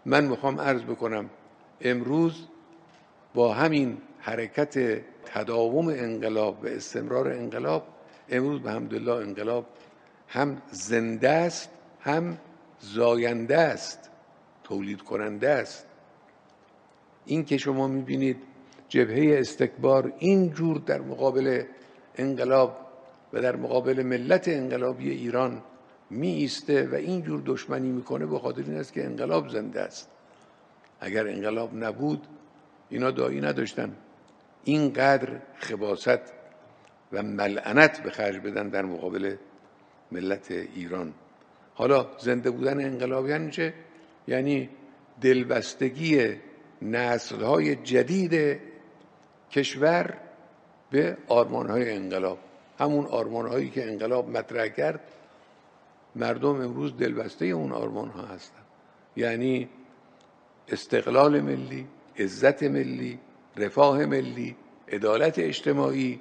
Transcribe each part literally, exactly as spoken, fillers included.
من میخوام عرض بکنم امروز با همین حرکت تداوم انقلاب و استمرار انقلاب، امروز به حمدالله انقلاب هم زنده است، هم زاینده است، تولید کننده است. این که شما میبینید جبهه استکبار اینجور در مقابل انقلاب و در مقابل ملت انقلابی ایران می ایسته و اینجور دشمنی میکنه، به خاطر این است که انقلاب زنده است. اگر انقلاب نبود اینا داعی نداشتن اینقدر خباثت و ملعنت به خرج بدن در مقابل ملت ایران. حالا زنده بودن انقلاب یعنی چه؟ یعنی دلبستگی نسل‌های جدید کشور به آرمان‌های انقلاب، همون آرمان‌هایی که انقلاب مطرح کرد. مردم امروز دلبسته اون آرمان‌ها هستند، یعنی استقلال ملی، عزت ملی، رفاه ملی، عدالت اجتماعی،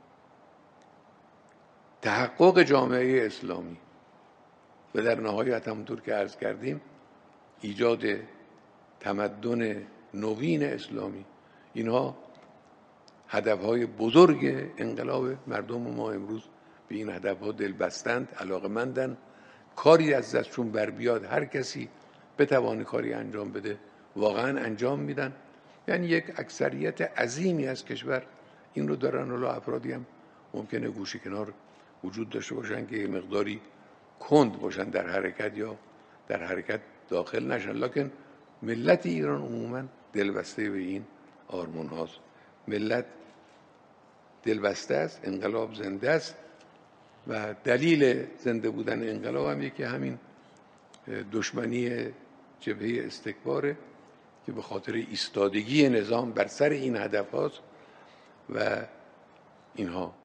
تحقق جامعه اسلامی و در نهایت همونطور که عرض کردیم ایجاد تمدن نوین اسلامی. اینها هدفهای بزرگ انقلاب. مردم ما امروز به این هدفها دل بستند، علاقه‌مندند. کاری از دستشون بر بیاد، هر کسی بتوانه کاری انجام بده، واقعا انجام میدن. یعنی یک اکثریت عظیمی از کشور این رو دارن. حالا افرادی هم ممکنه گوشه کنار وجود داشته باشن که یه مقداری کند باشن در حرکت یا در حرکت داخل نشن، لکن ملت ایران عموما دلبسته به این آرمان هاست. ملت دلبسته است، انقلاب زنده است و دلیل زنده بودن انقلاب هم یکی همین دشمنی جبهه استکباره که به خاطر ایستادگی نظام بر سر این هدف هاست و اینها